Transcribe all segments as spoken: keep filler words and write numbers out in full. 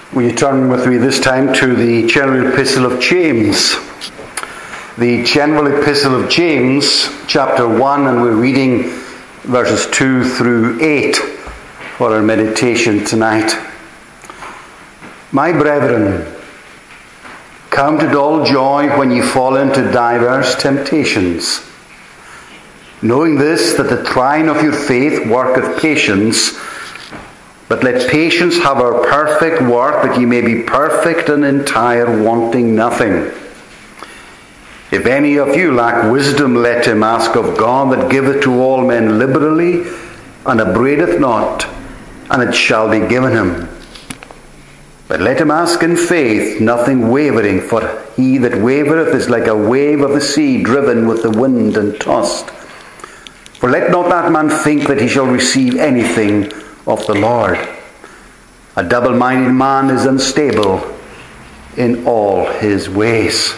Will you turn with me this time to the General Epistle of James? The General Epistle of James, chapter one, and we're reading verses two through eight for our meditation tonight. My brethren, count it all joy when you fall into diverse temptations, knowing this, that the trying of your faith worketh patience. But let patience have her perfect work, that ye may be perfect and entire, wanting nothing. If any of you lack wisdom, let him ask of God, that giveth to all men liberally, and upbraideth not, and it shall be given him. But let him ask in faith, nothing wavering, for he that wavereth is like a wave of the sea, driven with the wind and tossed. For let not that man think that he shall receive anything of the Lord. A double-minded man is unstable in all his ways.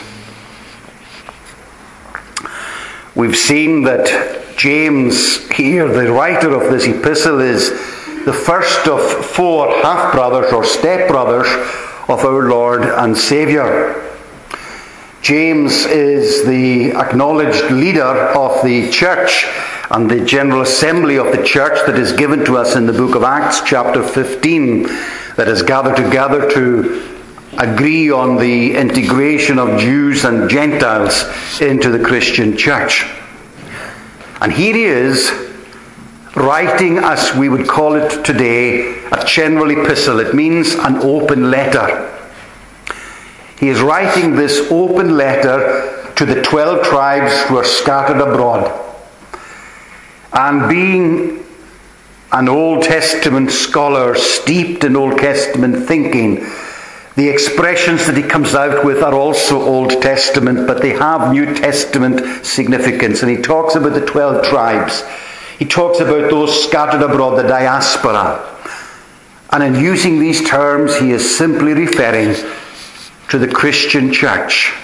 We've seen that James here, the writer of this epistle, is the first of four half-brothers or step-brothers of our Lord and Saviour. James is the acknowledged leader of the church and the general assembly of the church that is given to us in the book of Acts chapter fifteen, that is gathered together to agree on the integration of Jews and Gentiles into the Christian church. And here he is writing, as we would call it today, a general epistle. It means an open letter. He is writing this open letter to the twelve tribes who are scattered abroad. And being an Old Testament scholar, steeped in Old Testament thinking, the expressions that he comes out with are also Old Testament, but they have New Testament significance. And he talks about the twelve tribes. He talks about those scattered abroad, the diaspora. And in using these terms, he is simply referring to the Christian church.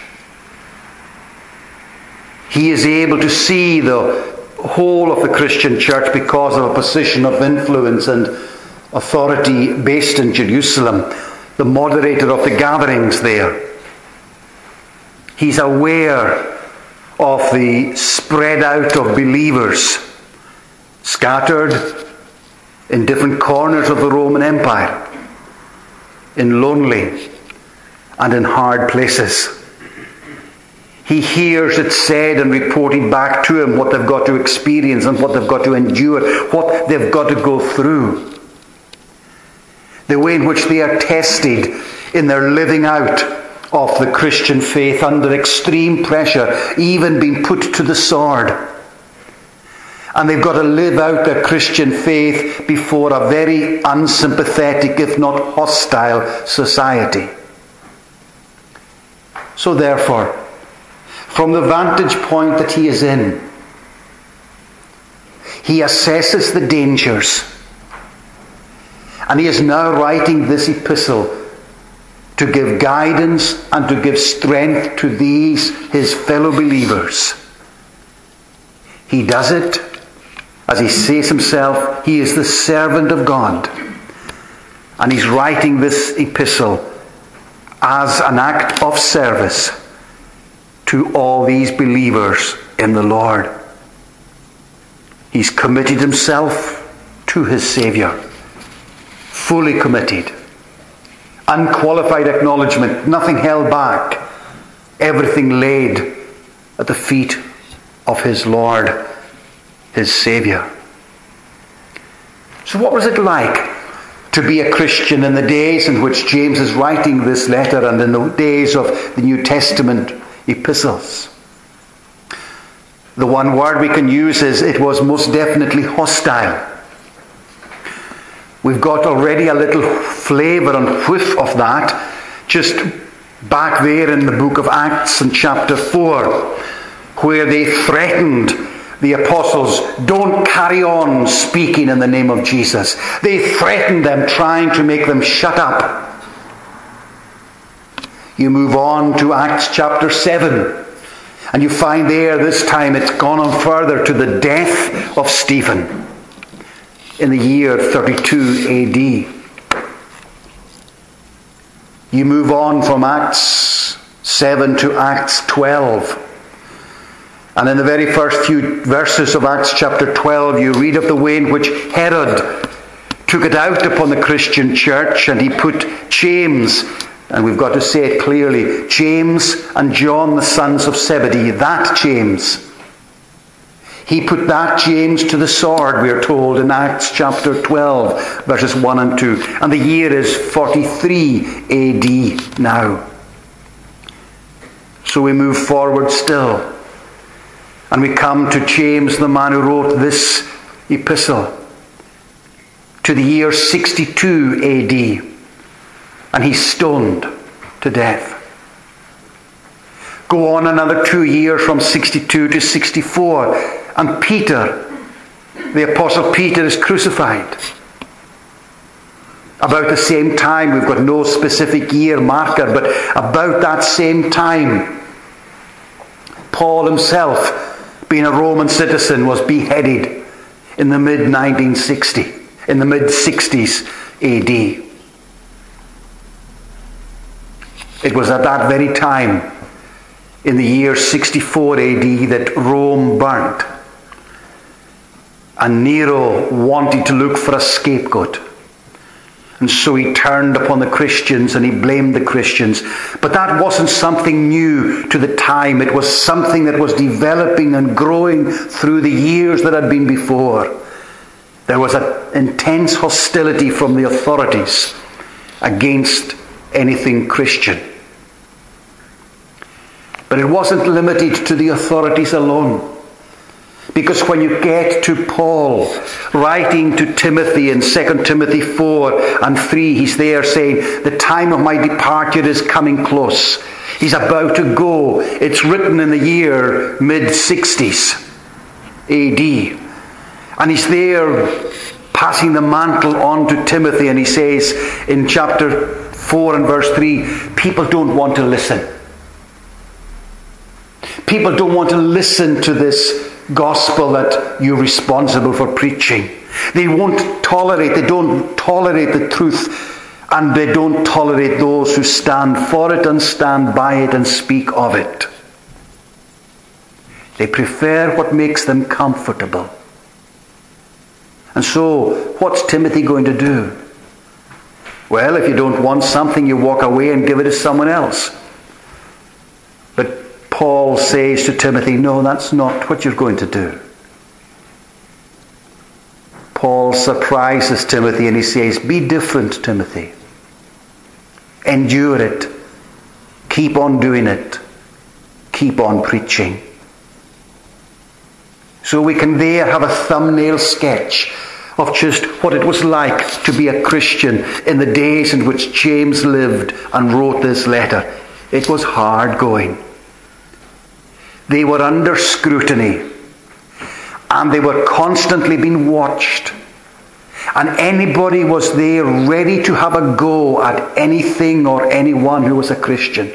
He is able to see the whole of the Christian church because of a position of influence and authority based in Jerusalem, the moderator of the gatherings there. He's aware of the spread out of believers scattered in different corners of the Roman Empire, in lonely and in hard places. He hears it said and reported back to him what they've got to experience and what they've got to endure, what they've got to go through. The way in which they are tested in their living out of the Christian faith under extreme pressure, even being put to the sword. And they've got to live out their Christian faith before a very unsympathetic, if not hostile, society. So therefore, from the vantage point that he is in, he assesses the dangers. And he is now writing this epistle to give guidance and to give strength to these, his fellow believers. He does it, as he says himself, he is the servant of God. And he's writing this epistle as an act of service to all these believers in the Lord. He's committed himself to his Saviour. Fully committed. Unqualified acknowledgement. Nothing held back. Everything laid at the feet of his Lord, his Saviour. So what was it like to be a Christian in the days in which James is writing this letter and in the days of the New Testament epistles? The one word we can use is it was most definitely hostile. We've got already a little flavour and whiff of that just back there in the book of Acts in chapter four, where they threatened the apostles, don't carry on speaking in the name of Jesus. They threatened them, trying to make them shut up. You move on to Acts chapter seven, and you find there this time it's gone on further to the death of Stephen in the year thirty-two A D. You move on from Acts seven to Acts twelve. And in the very first few verses of Acts chapter twelve, you read of the way in which Herod took it out upon the Christian church, and he put James, and we've got to say it clearly, James and John, the sons of Zebedee, that James. He put that James to the sword, we are told in Acts chapter twelve, verses one and two. And the year is forty-three A D now. So we move forward still. And we come to James, the man who wrote this epistle, to the year sixty-two A D. And he's stoned to death. Go on another two years from sixty-two to sixty-four, and Peter, the Apostle Peter, is crucified. About the same time, we've got no specific year marker, but about that same time, Paul himself, being a Roman citizen, was beheaded in the mid nineteen sixty, in the mid sixties A D. It was at that very time, in the year sixty-four A D, that Rome burnt. And Nero wanted to look for a scapegoat. And so he turned upon the Christians and he blamed the Christians. But that wasn't something new to the time. It was something that was developing and growing through the years that had been before. There was an intense hostility from the authorities against anything Christian. But it wasn't limited to the authorities alone. Because when you get to Paul writing to Timothy in Second Timothy four and three, he's there saying, the time of my departure is coming close. He's about to go. It's written in the year mid sixties A D. And he's there passing the mantle on to Timothy, and he says in chapter four and verse three, people don't want to listen. People don't want to listen to this gospel that you're responsible for preaching. They won't tolerate, they don't tolerate the truth, and they don't tolerate those who stand for it and stand by it and speak of it. They prefer what makes them comfortable. And so, what's Timothy going to do? Well, if you don't want something, you walk away and give it to someone else. But Paul says to Timothy, no, that's not what you're going to do. Paul surprises Timothy and he says, be different, Timothy. Endure it. Keep on doing it. Keep on preaching. So we can there have a thumbnail sketch of just what it was like to be a Christian in the days in which James lived and wrote this letter. It was hard going. They were under scrutiny, and they were constantly being watched. And anybody was there ready to have a go at anything or anyone who was a Christian.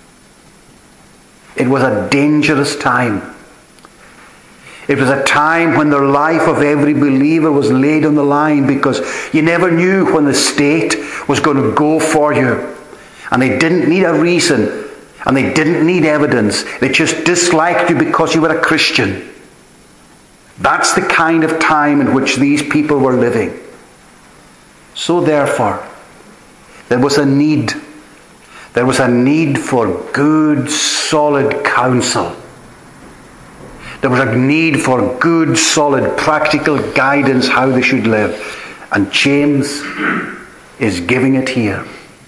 It was a dangerous time. It was a time when the life of every believer was laid on the line, because you never knew when the state was going to go for you. And they didn't need a reason. And they didn't need evidence. They just disliked you because you were a Christian. That's the kind of time in which these people were living. So therefore, there was a need. There was a need for good, solid counsel. There was a need for good, solid, practical guidance how they should live. And James is giving it here.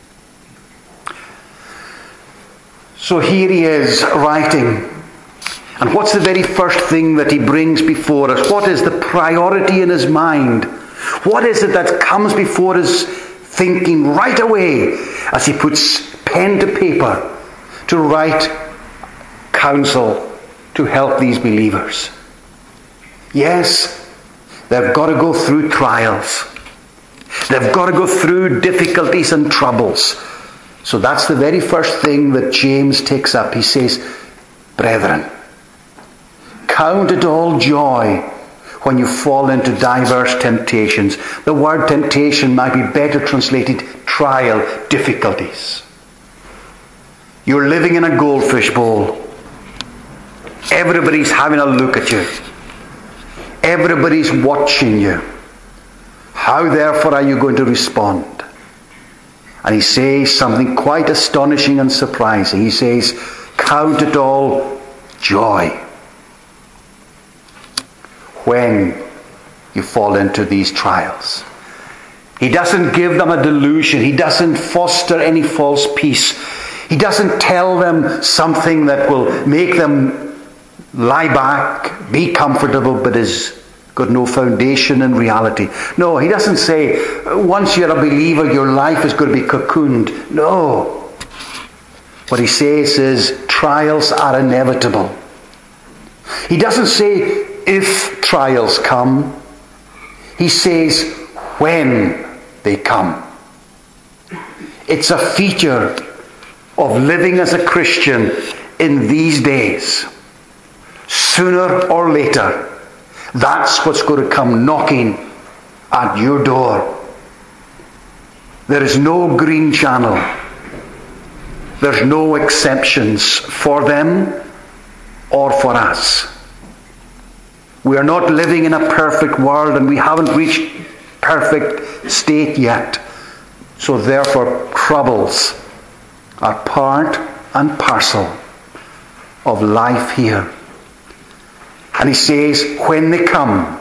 So here he is writing. And what's the very first thing that he brings before us? What is the priority in his mind? What is it that comes before his thinking right away as he puts pen to paper to write counsel to help these believers? Yes, they've got to go through trials. They've got to go through difficulties and troubles. So that's the very first thing that James takes up. He says, brethren, count it all joy when you fall into diverse temptations. The word temptation might be better translated trial, difficulties. You're living in a goldfish bowl. Everybody's having a look at you. Everybody's watching you. How therefore are you going to respond? And he says something quite astonishing and surprising. He says, count it all joy when you fall into these trials. He doesn't give them a delusion. He doesn't foster any false peace. He doesn't tell them something that will make them lie back, be comfortable, but is got no foundation in reality. No, he doesn't say, once you're a believer, your life is going to be cocooned. No. What he says is, trials are inevitable. He doesn't say, if trials come. He says, when they come. It's a feature of living as a Christian in these days. Sooner or later, that's what's going to come knocking at your door. There is no green channel. There's no exceptions for them or for us. We are not living in a perfect world, and we haven't reached perfect state yet. So therefore, troubles are part and parcel of life here. And he says, when they come,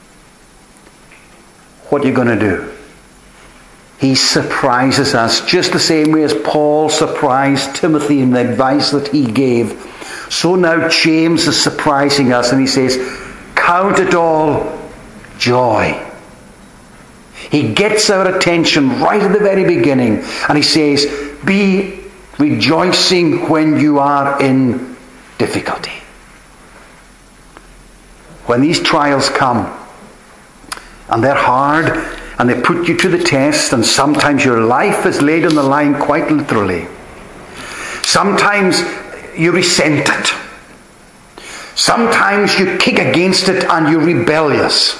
what are you going to do? He surprises us just the same way as Paul surprised Timothy in the advice that he gave. So now James is surprising us, and he says, count it all joy. He gets our attention right at the very beginning, and he says, be rejoicing when you are in difficulty. When these trials come, and they're hard, and they put you to the test, and sometimes your life is laid on the line quite literally. Sometimes you resent it. Sometimes you kick against it and you're rebellious.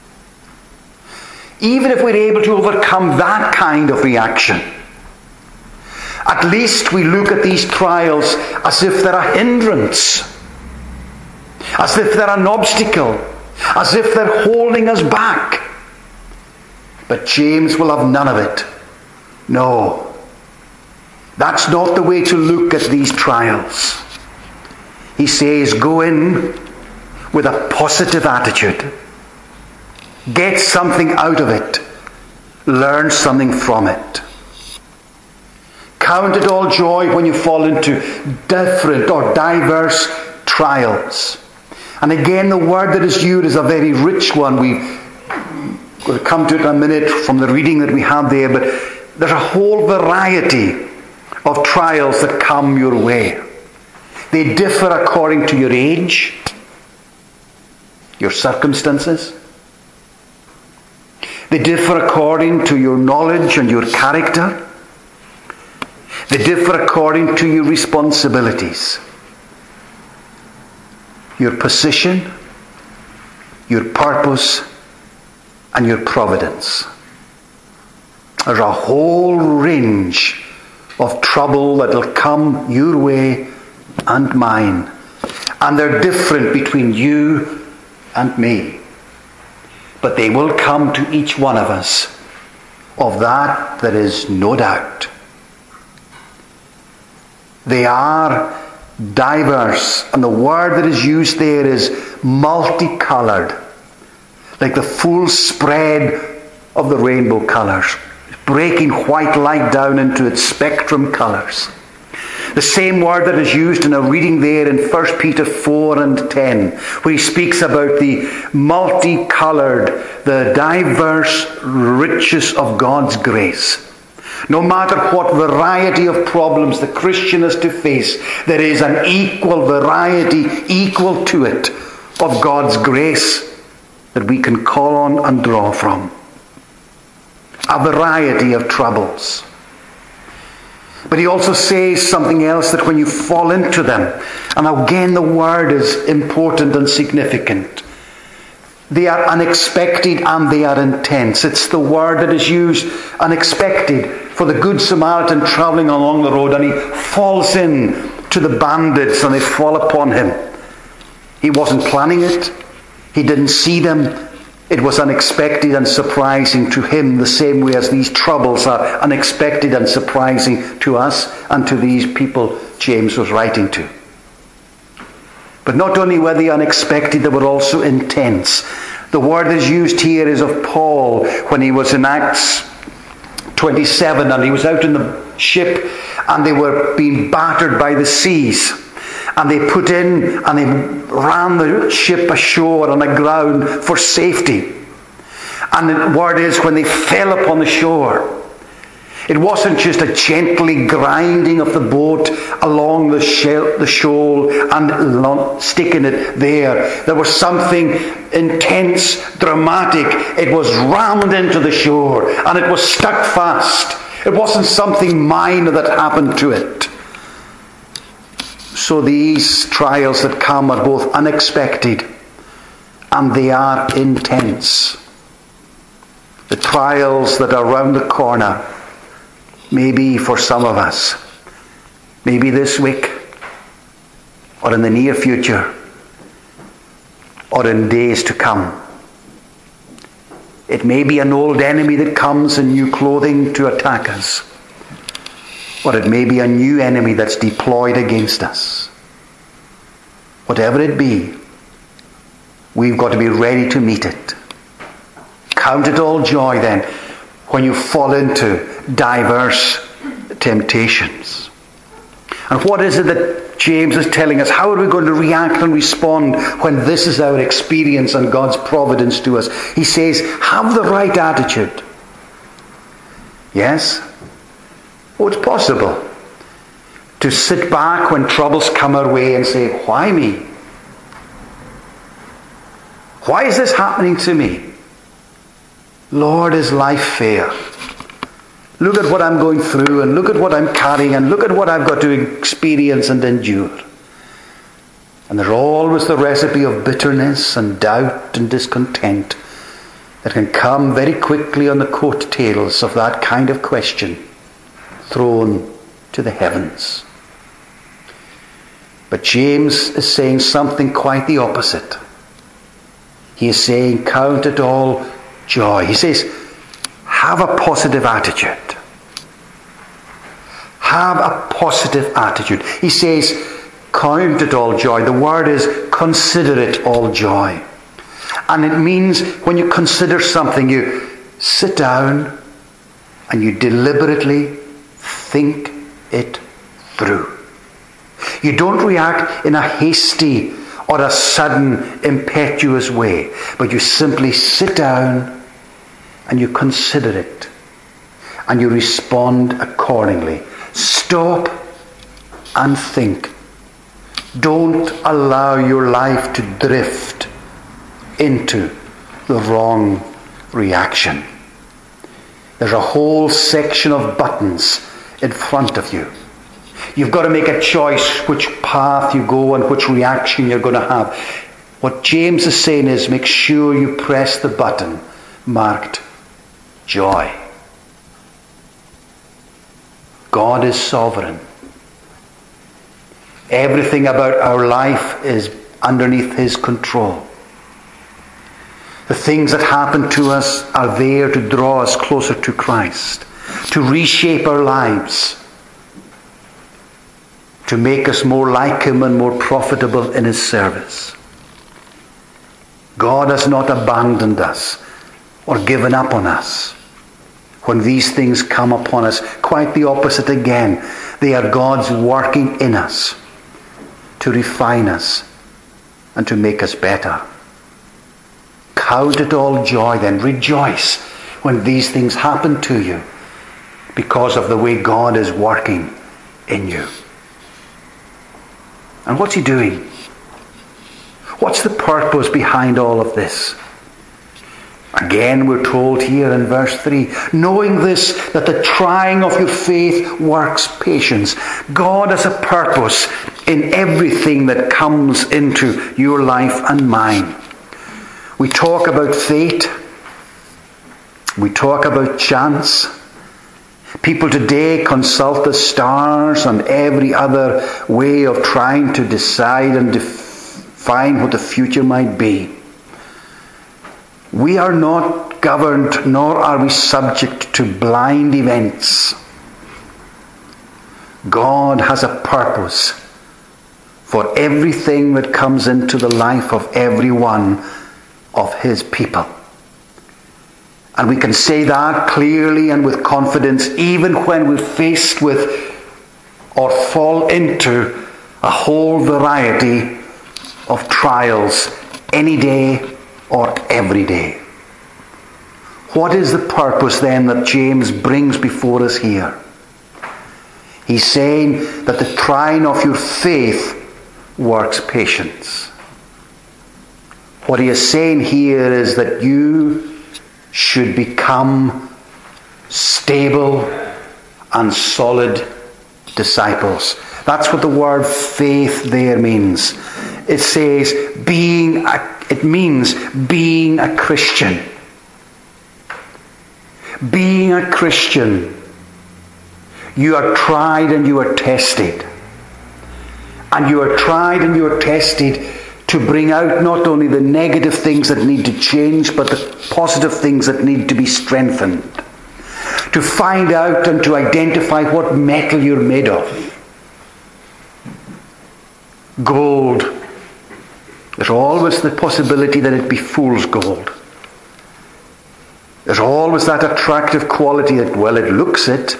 Even if we're able to overcome that kind of reaction, at least we look at these trials as if they're a hindrance, as if they're an obstacle, as if they're holding us back. But James will have none of it. No, that's not the way to look at these trials. He says, go in with a positive attitude. Get something out of it. Learn something from it. Count it all joy when you fall into different or diverse trials. And again, the word that is used is a very rich one. We've got to come to it in a minute from the reading that we have there. But there's a whole variety of trials that come your way. They differ according to your age, your circumstances. They differ according to your knowledge and your character. They differ according to your responsibilities, your position, your purpose, and your providence. There's a whole range of trouble that will come your way and mine. And they're different between you and me. But they will come to each one of us. Of that there is no doubt. They are diverse. And the word that is used there is multicolored. Like the full spread of the rainbow colours. Breaking white light down into its spectrum colours. The same word that is used in a reading there in First Peter four and ten, where he speaks about the multicoloured, the diverse riches of God's grace. No matter what variety of problems the Christian is to face, there is an equal variety, equal to it, of God's grace that we can call on and draw from. A variety of troubles. But he also says something else, that when you fall into them, and again the word is important and significant, They are unexpected and they are intense. It's the word that is used, unexpected, for the Good Samaritan travelling along the road, and he falls in to the bandits and they fall upon him. He wasn't planning it. He didn't see them. It was unexpected and surprising to him, the same way as these troubles are unexpected and surprising to us and to these people James was writing to. But not only were they unexpected, they were also intense. The word that is used here is of Paul when he was in Acts twenty-seven and he was out in the ship and they were being battered by the seas. And they put in and they ran the ship ashore on the ground for safety. And the word is when they fell upon the shore, it wasn't just a gently grinding of the boat along the shoal and sticking it there. There was something intense, dramatic. It was rammed into the shore and it was stuck fast. It wasn't something minor that happened to it. So these trials that come are both unexpected and they are intense. The trials that are round the corner, maybe for some of us, maybe this week or in the near future or in days to come. It may be an old enemy that comes in new clothing to attack us. Or it may be a new enemy that's deployed against us. Whatever it be, we've got to be ready to meet it. Count it all joy then when you fall into diverse temptations. And what is it that James is telling us? How are we going to react and respond when this is our experience and God's providence to us? He says, have the right attitude. Yes? Oh, it's possible to sit back when troubles come our way and say, why me? Why is this happening to me? Lord, is life fair? Look at what I'm going through and look at what I'm carrying and look at what I've got to experience and endure. And there's always the recipe of bitterness and doubt and discontent that can come very quickly on the coattails of that kind of question thrown to the heavens. But James is saying something quite the opposite. He is saying, count it all joy. He says, have a positive attitude. Have a positive attitude. He says, count it all joy. The word is consider it all joy. And it means when you consider something, you sit down and you deliberately think it through. You don't react in a hasty or a sudden, impetuous way, but you simply sit down and you consider it and you respond accordingly. Stop and think. Don't allow your life to drift into the wrong reaction. There's a whole section of buttons in front of you. You've got to make a choice which path you go and which reaction you're going to have. What James is saying is make sure you press the button marked joy. God is sovereign. Everything about our life is underneath His control. The things that happen to us are there to draw us closer to Christ, to reshape our lives, to make us more like Him and more profitable in His service. God has not abandoned us or given up on us when these things come upon us. Quite the opposite again. They are God's working in us to refine us and to make us better. Count it all joy then. Rejoice when these things happen to you because of the way God is working in you. And what's He doing? What's the purpose behind all of this? Again, we're told here in verse three, knowing this, that the trying of your faith works patience. God has a purpose in everything that comes into your life and mine. We talk about fate. We talk about chance. People today consult the stars and every other way of trying to decide and define what the future might be. We are not governed, nor are we subject to blind events. God has a purpose for everything that comes into the life of every one of his people. And we can say that clearly and with confidence even when we're faced with or fall into a whole variety of trials any day or every day. What is the purpose then that James brings before us here? He's saying that the trying of your faith works patience. What he is saying here is that you should become stable and solid disciples. That's what the word faith there means. It says being a, it means being a Christian. Being a Christian, you are tried and you are tested. And you are tried and you are tested to bring out not only the negative things that need to change, but the positive things that need to be strengthened. To find out and to identify what metal you're made of. Gold. There's always the possibility that it be fool's gold. There's always that attractive quality that, well, it looks it.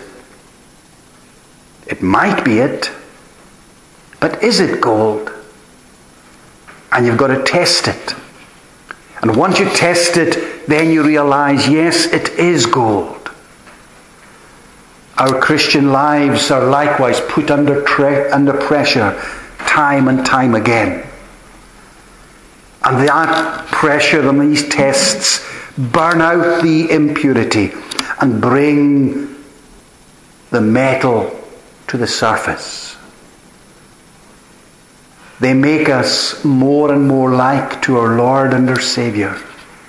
It might be it. But is it gold? And you've got to test it. And once you test it, then you realize, yes, it is gold. Our Christian lives are likewise put under, tre- under pressure time and time again. And that pressure and these tests burn out the impurity and bring the metal to the surface. They make us more and more like to our Lord and our Saviour.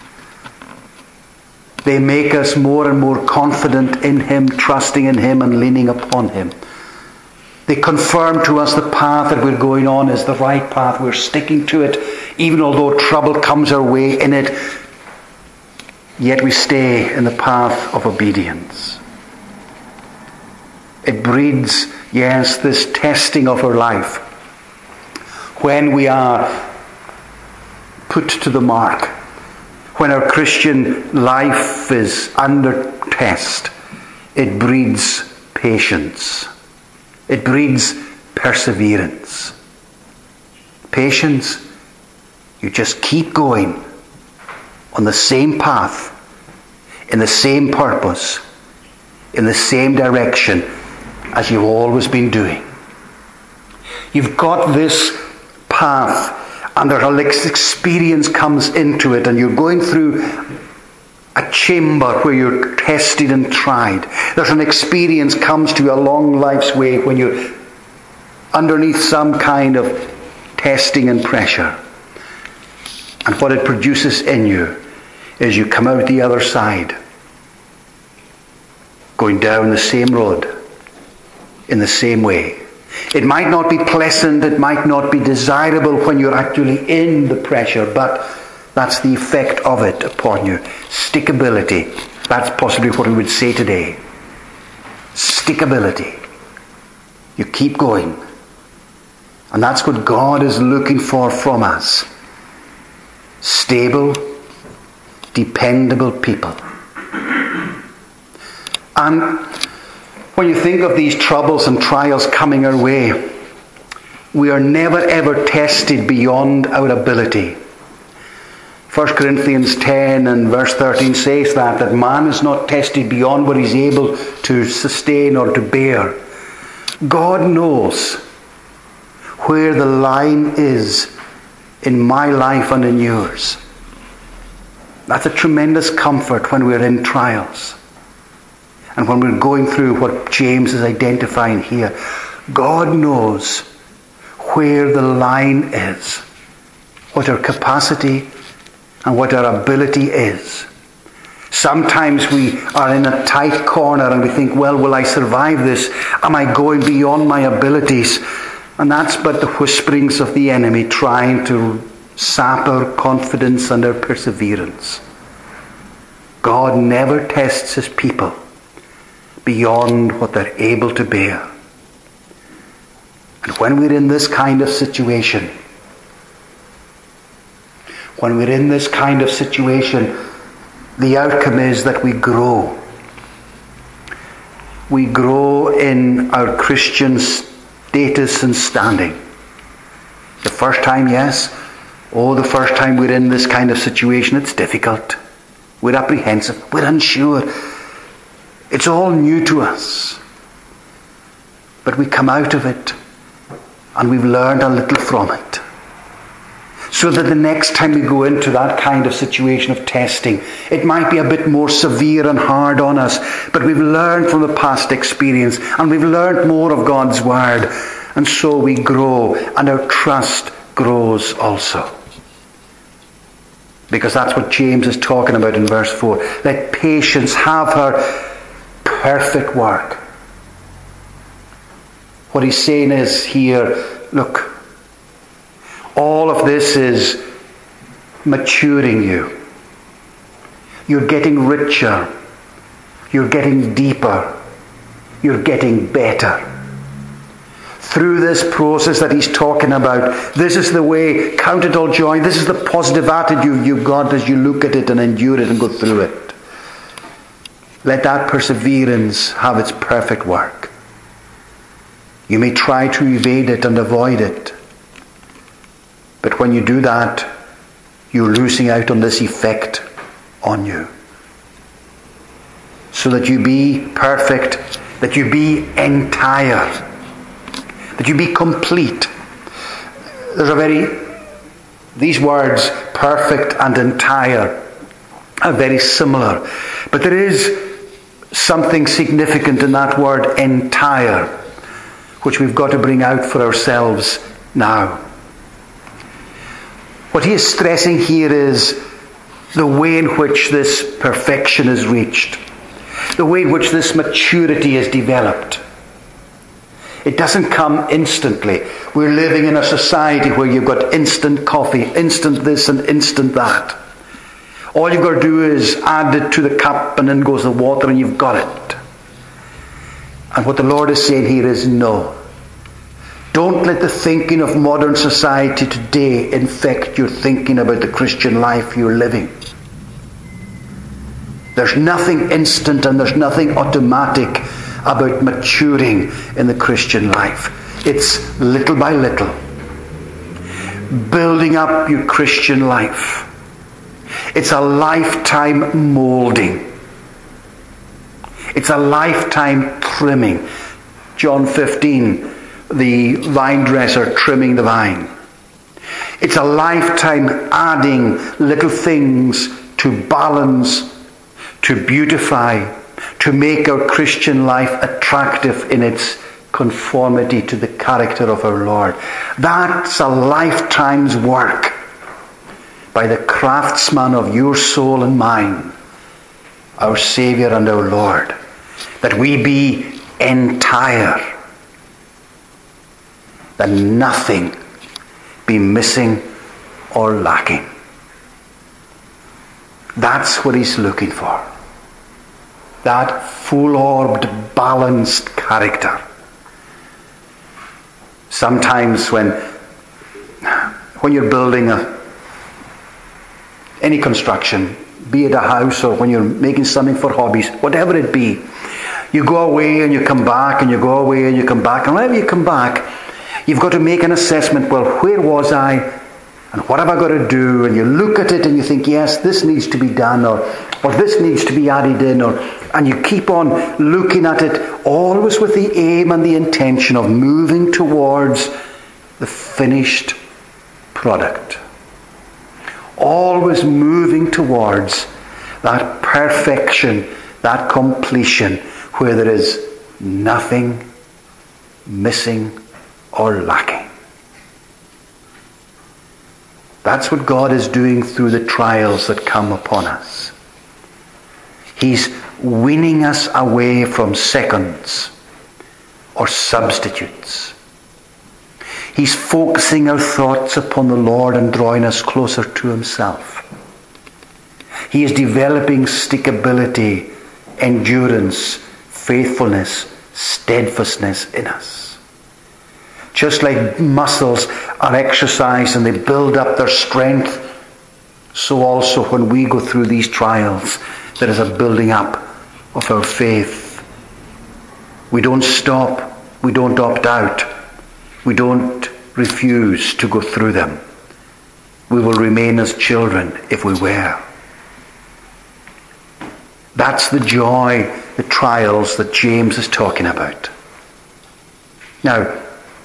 They make us more and more confident in Him, trusting in Him and leaning upon Him. They confirm to us the path that we're going on is the right path. We're sticking to it, even although trouble comes our way in it. Yet we stay in the path of obedience. It breeds, yes, this testing of our life. When we are put to the mark, when our Christian life is under test, it breeds patience. It breeds perseverance. Patience, you just keep going on the same path, in the same purpose, in the same direction as you've always been doing. You've got this path, and there's a experience comes into it, and you're going through a chamber where you're tested and tried. There's an experience comes to you along life's way when you're underneath some kind of testing and pressure. And what it produces in you is you come out the other side, going down the same road, in the same way. It might not be pleasant, it might not be desirable when you're actually in the pressure, but that's the effect of it upon you. Stickability. That's possibly what we would say today. Stickability. You keep going. And that's what God is looking for from us. Stable, dependable people. And when you think of these troubles and trials coming our way, we are never ever tested beyond our ability. First Corinthians ten and verse thirteen says that, that man is not tested beyond what he's able to sustain or to bear. God knows where the line is in my life and in yours. That's a tremendous comfort when we're in trials. And when we're going through what James is identifying here. God knows where the line is. What our capacity and what our ability is. Sometimes we are in a tight corner and we think, well, will I survive this? Am I going beyond my abilities? And that's but the whisperings of the enemy trying to sap our confidence and our perseverance. God never tests his people beyond what they're able to bear. And when we're in this kind of situation, when we're in this kind of situation, the outcome is that we grow. We grow in our Christian status and standing. The first time, yes. Oh, the first time we're in this kind of situation, it's difficult. We're apprehensive. We're unsure. It's all new to us. But we come out of it and we've learned a little from it. So that the next time we go into that kind of situation of testing, it might be a bit more severe and hard on us, but we've learned from the past experience and we've learned more of God's Word, and so we grow and our trust grows also. Because that's what James is talking about in verse four. Let patience have her perfect work. What he's saying is here, look, all of this is maturing you. You're getting richer. You're getting deeper. You're getting better. Through this process that he's talking about, this is the way, count it all joy. This is the positive attitude you've got as you look at it and endure it and go through it. Let that perseverance have its perfect work. You may try to evade it and avoid it. But when you do that, you're losing out on this effect on you. So that you be perfect, that you be entire, that you be complete. There's a very, these words, perfect and entire, are very similar. But there is something significant in that word entire, which we've got to bring out for ourselves now. What he is stressing here is the way in which this perfection is reached, the way in which this maturity is developed. It doesn't come instantly. We're living in a society where you've got instant coffee, instant this and instant that. All you've got to do is add it to the cup and then goes the water and you've got it. And what the Lord is saying here is no. Don't let the thinking of modern society today infect your thinking about the Christian life you're living. There's nothing instant and there's nothing automatic about maturing in the Christian life. It's little by little. Building up your Christian life. It's a lifetime molding. It's a lifetime trimming. John fifteen, the vine dresser trimming the vine. It's a lifetime adding little things to balance, to beautify, to make our Christian life attractive in its conformity to the character of our Lord. That's a lifetime's work by the craftsman of your soul and mine, our Saviour and our Lord, that we be entire, that nothing be missing or lacking. That's what he's looking for. That full-orbed, balanced character. Sometimes when, when you're building a, any construction, be it a house or when you're making something for hobbies, whatever it be, you go away and you come back and you go away and you come back. And whenever you come back, you've got to make an assessment. Well, where was I? And what have I got to do? And you look at it and you think, yes, this needs to be done, or, or this needs to be added in, or, and you keep on looking at it, always with the aim and the intention of moving towards the finished product. Always moving towards that perfection, that completion, where there is nothing missing or lacking. That's what God is doing through the trials that come upon us. He's weaning us away from seconds or substitutes. He's focusing our thoughts upon the Lord and drawing us closer to himself. He is developing stickability, endurance, faithfulness, steadfastness in us. Just like muscles are exercised and they build up their strength, so also when we go through these trials, there is a building up of our faith. We don't stop. We don't opt out. We don't refuse to go through them. We will remain as children if we were. That's the joy, the trials that James is talking about. Now,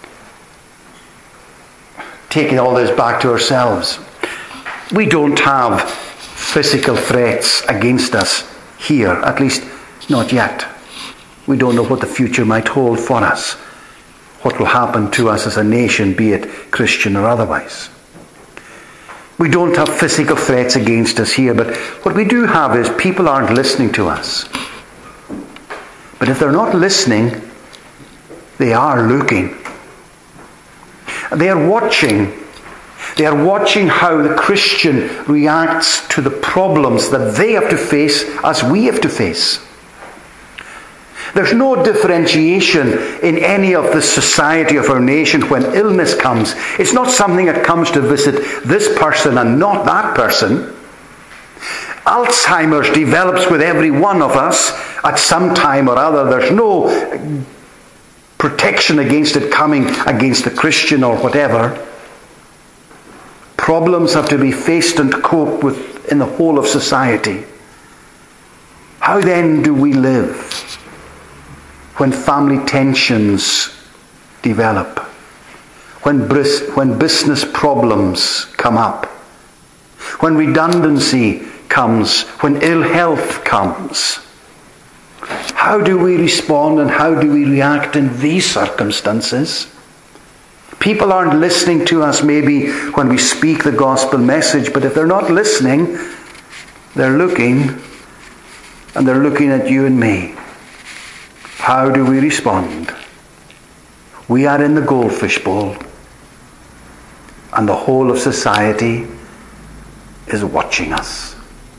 taking all this back to ourselves, we don't have physical threats against us here, at least not yet. We don't know what the future might hold for us, what will happen to us as a nation, be it Christian or otherwise. We don't have physical threats against us here, but what we do have is people aren't listening to us. But if they're not listening, they are looking. They are watching. They are watching how the Christian reacts to the problems that they have to face as we have to face. There's no differentiation in any of the society of our nation when illness comes. It's not something that comes to visit this person and not that person. Alzheimer's develops with every one of us at some time or other. There's no protection against it coming against the Christian or whatever. Problems have to be faced and coped with in the whole of society. How then do we live when family tensions develop, when, bris- when business problems come up, when redundancy comes, when ill health comes? How do we respond and how do we react in these circumstances? People aren't listening to us maybe when we speak the gospel message, but if they're not listening, they're looking, and they're looking at you and me. How do we respond? We are in the goldfish bowl, and the whole of society is watching us.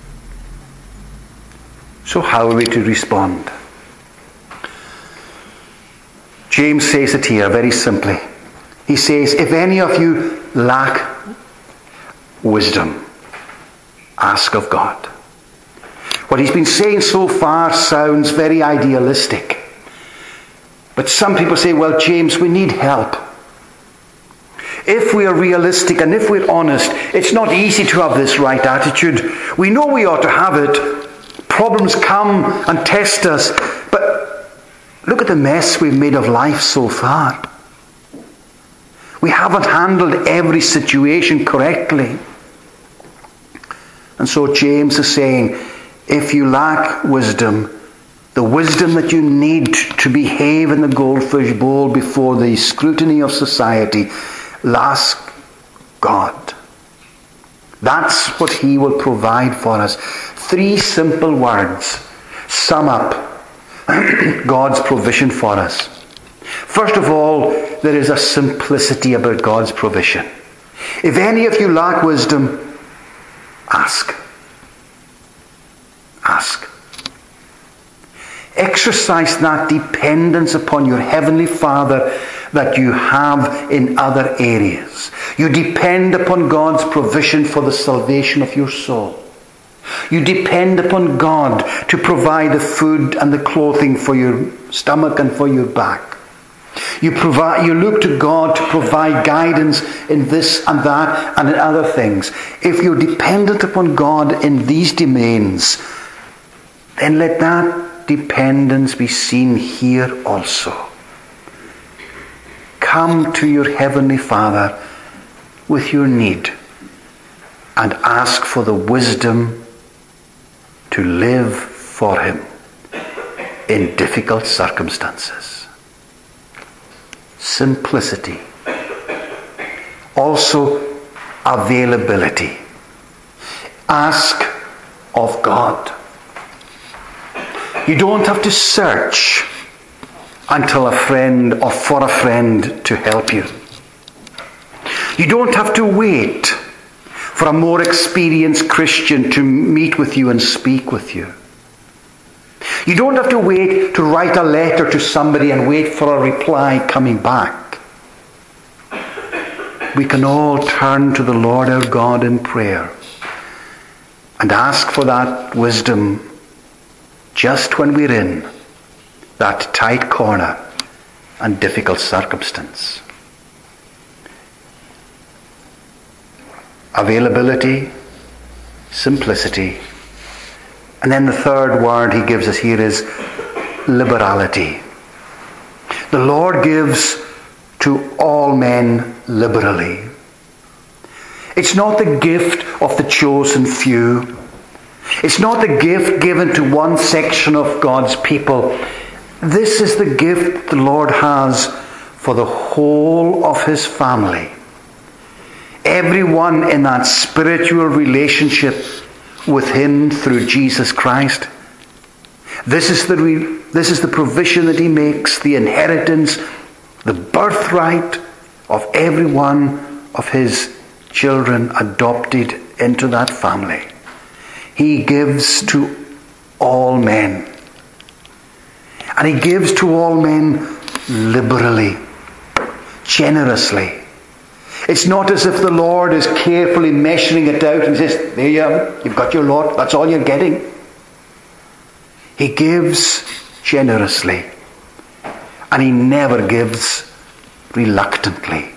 So how are we to respond? James says it here very simply. He says, if any of you lack wisdom, ask of God. What he's been saying so far sounds very idealistic. But some people say, well, James, we need help. If we are realistic and if we're honest, it's not easy to have this right attitude. We know we ought to have it. Problems come and test us. But look at the mess we've made of life so far. We haven't handled every situation correctly. And so James is saying, if you lack wisdom, the wisdom that you need to behave in the goldfish bowl before the scrutiny of society, ask God. That's what he will provide for us. Three simple words sum up God's provision for us. First of all, there is a simplicity about God's provision. If any of you lack wisdom, ask. Ask. Exercise that dependence upon your Heavenly Father that you have in other areas. You depend upon God's provision for the salvation of your soul. You depend upon God to provide the food and the clothing for your stomach and for your back. You provide, you look to God to provide guidance in this and that and in other things. If you're dependent upon God in these domains, then let that dependence be seen here also. Come to your Heavenly Father with your need and ask for the wisdom to live for Him in difficult circumstances. Simplicity. Also, availability. Ask of God. You don't have to search until a friend or for a friend to help you. You don't have to wait for a more experienced Christian to meet with you and speak with you. You don't have to wait to write a letter to somebody and wait for a reply coming back. We can all turn to the Lord our God in prayer and ask for that wisdom just when we're in that tight corner and difficult circumstance. Availability, simplicity, and then the third word he gives us here is liberality. The Lord gives to all men liberally. It's not the gift of the chosen few. It's not the gift given to one section of God's people. This is the gift the Lord has for the whole of his family. Everyone in that spiritual relationship with him through Jesus Christ. This is the re- this is the provision that he makes, the inheritance, the birthright of every one of his children adopted into that family. He gives to all men. And he gives to all men liberally, generously. It's not as if the Lord is carefully measuring it out and says, there you are, you've got your lot, that's all you're getting. He gives generously. And he never gives reluctantly.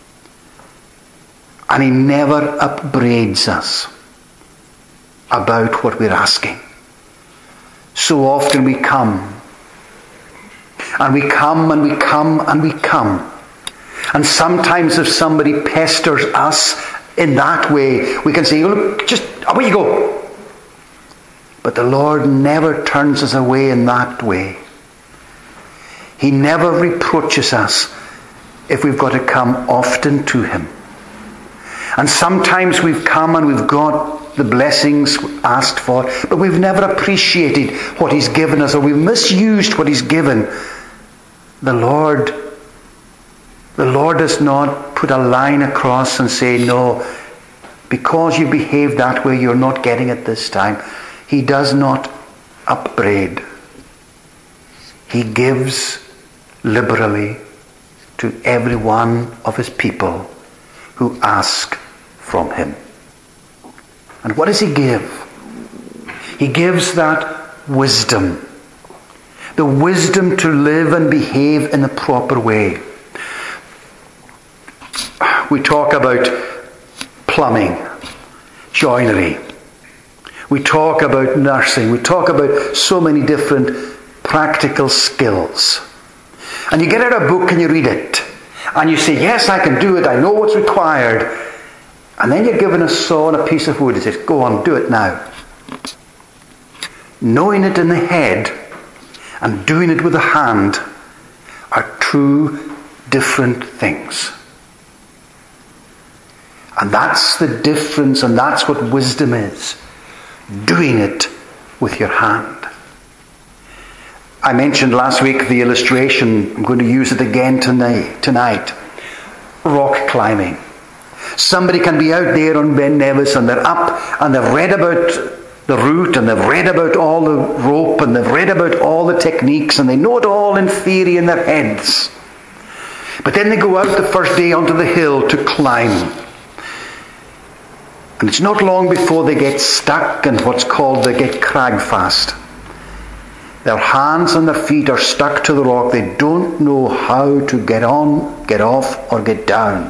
And he never upbraids us about what we're asking. So often we come, and we come, and we come, and we come. And sometimes if somebody pesters us in that way, we can say, oh, look, just away you go. But the Lord never turns us away in that way. He never reproaches us if we've got to come often to him. And sometimes we've come and we've got the blessings asked for, but we've never appreciated what he's given us, or we've misused what he's given. The Lord The Lord does not put a line across and say, no, because you behaved that way, you're not getting it this time. He does not upbraid. He gives liberally to every one of his people who ask from him. And what does he give? He gives that wisdom. The wisdom to live and behave in the proper way. We talk about plumbing, joinery. We talk about nursing. We talk about so many different practical skills. And you get out a book and you read it. And you say, yes, I can do it. I know what's required. And then you're given a saw and a piece of wood. It says, go on, do it now. Knowing it in the head and doing it with the hand are two different things. And that's the difference, and that's what wisdom is. Doing it with your hand. I mentioned last week the illustration. I'm going to use it again tonight. tonight. Rock climbing. Somebody can be out there on Ben Nevis and they're up and they've read about the route and they've read about all the rope and they've read about all the techniques and they know it all in theory in their heads. But then they go out the first day onto the hill to climb. And it's not long before they get stuck and what's called they get crag fast. Their hands and their feet are stuck to the rock. They don't know how to get on, get off, or get down.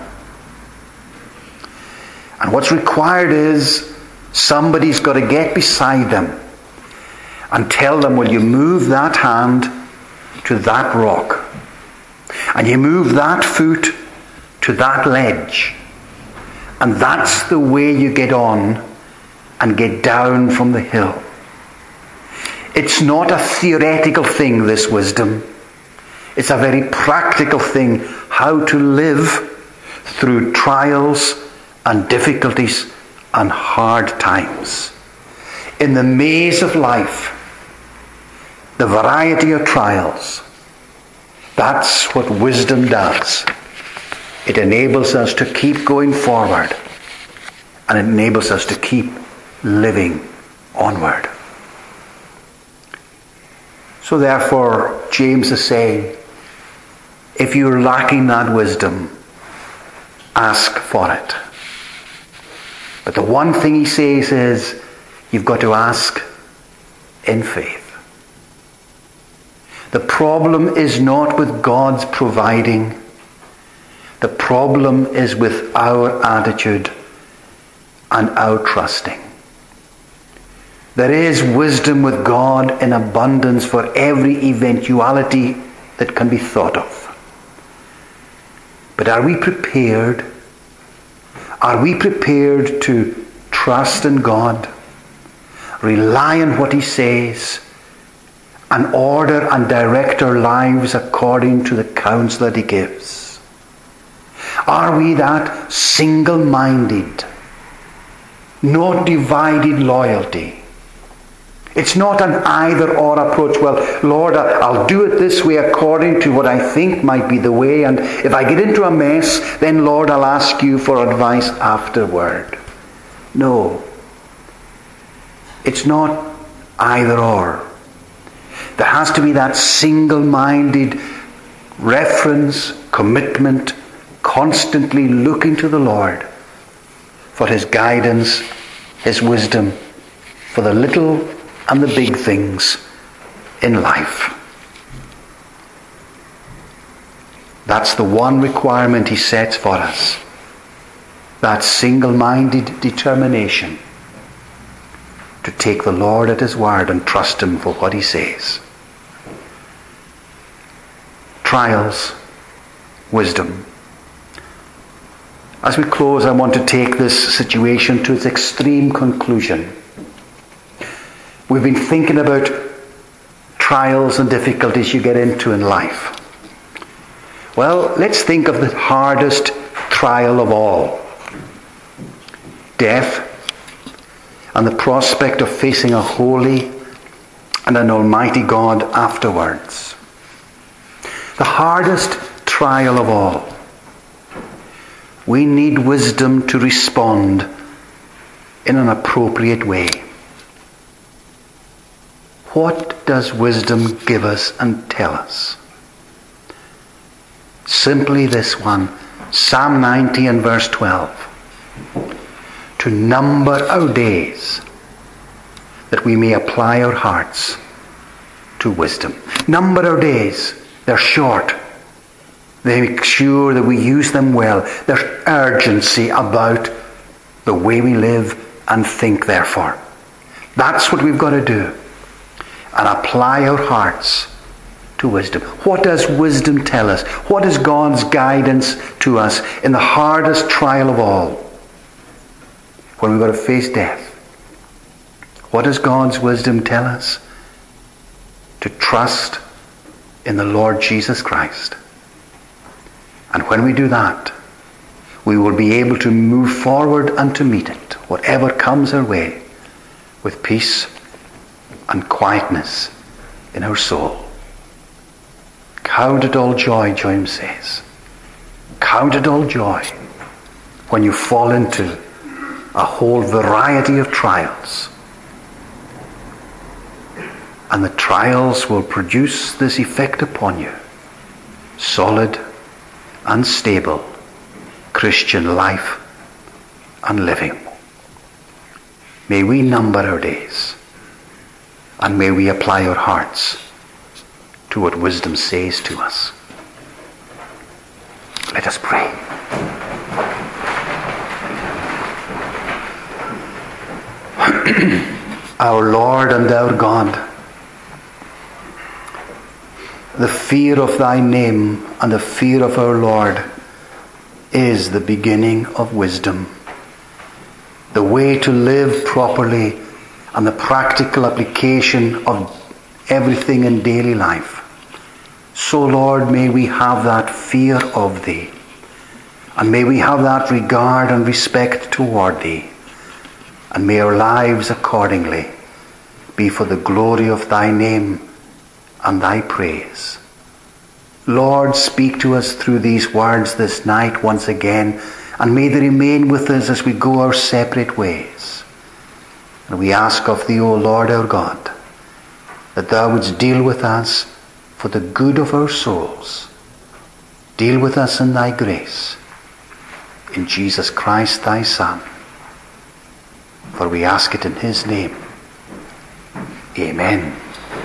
And what's required is somebody's got to get beside them and tell them, will you move that hand to that rock? And you move that foot to that ledge. And that's the way you get on and get down from the hill. It's not a theoretical thing, this wisdom. It's a very practical thing, how to live through trials and difficulties and hard times. In the maze of life, the variety of trials, that's what wisdom does. It enables us to keep going forward, and it enables us to keep living onward. So therefore, James is saying, if you're lacking that wisdom, ask for it. But the one thing he says is, you've got to ask in faith. The problem is not with God's providing. The problem is with our attitude and our trusting. There is wisdom with God in abundance for every eventuality that can be thought of. But are we prepared? Are we prepared to trust in God, rely on what he says, and order and direct our lives according to the counsel that he gives? Are we that single-minded, not divided loyalty? It's not an either-or approach. Well, Lord, I'll do it this way according to what I think might be the way, and if I get into a mess, then Lord, I'll ask you for advice afterward. No. It's not either-or. There has to be that single-minded reference, commitment, constantly looking to the Lord for his guidance, his wisdom, for the little and the big things in life. That's the one requirement he sets for us. That single-minded determination to take the Lord at his word and trust him for what he says. Trials, wisdom. As we close, I want to take this situation to its extreme conclusion. We've been thinking about trials and difficulties you get into in life. Well, let's think of the hardest trial of all. Death and the prospect of facing a holy and an almighty God afterwards. The hardest trial of all. We need wisdom to respond in an appropriate way. What does wisdom give us and tell us? Simply this one, Psalm ninety and verse twelve. To number our days, that we may apply our hearts to wisdom. Number our days. They're short. They make sure that we use them well. There's urgency about the way we live and think, therefore. That's what we've got to do. And apply our hearts to wisdom. What does wisdom tell us? What is God's guidance to us in the hardest trial of all? When we've got to face death. What does God's wisdom tell us? To trust in the Lord Jesus Christ. And when we do that, we will be able to move forward and to meet it, whatever comes our way, with peace and quietness in our soul. Count it all joy, James says. Count it all joy when you fall into a whole variety of trials. And the trials will produce this effect upon you. Solid and stable Christian life and living. May we number our days. And may we apply our hearts to what wisdom says to us. Let us pray. Our Lord and our God, the fear of thy name and the fear of our Lord is the beginning of wisdom. The way to live properly and the practical application of everything in daily life. So, Lord, may we have that fear of thee And may we have that regard and respect toward thee. And may our lives accordingly be for the glory of thy name and thy praise. Lord, speak to us through these words this night once again, and may they remain with us as we go our separate ways. And we ask of thee, O Lord our God, that thou wouldst deal with us for the good of our souls. Deal with us in thy grace. In Jesus Christ thy Son. For we ask it in his name. Amen.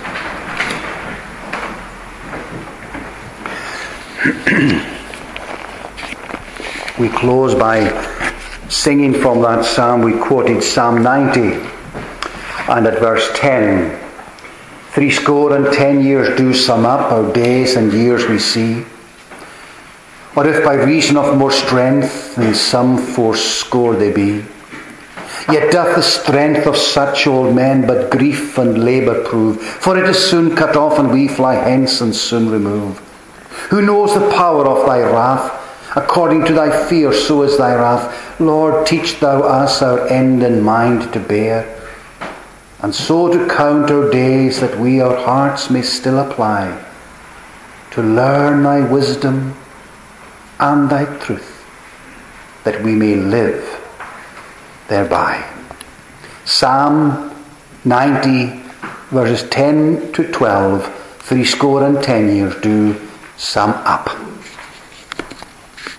We close by singing from that psalm. We quoted Psalm ninety, and at verse ten, three score and ten years do sum up our days and years we see. Or if by reason of more strength than some fourscore they be, yet doth the strength of such old men but grief and labour prove, for it is soon cut off and we fly hence and soon remove. Who knows the power of thy wrath? According to thy fear, so is thy wrath. Lord, teach thou us our end in mind to bear, and so to count our days that we our hearts may still apply to learn thy wisdom and thy truth, that we may live thereby. Psalm ninety, verses ten to twelve, three score and ten years do sum up.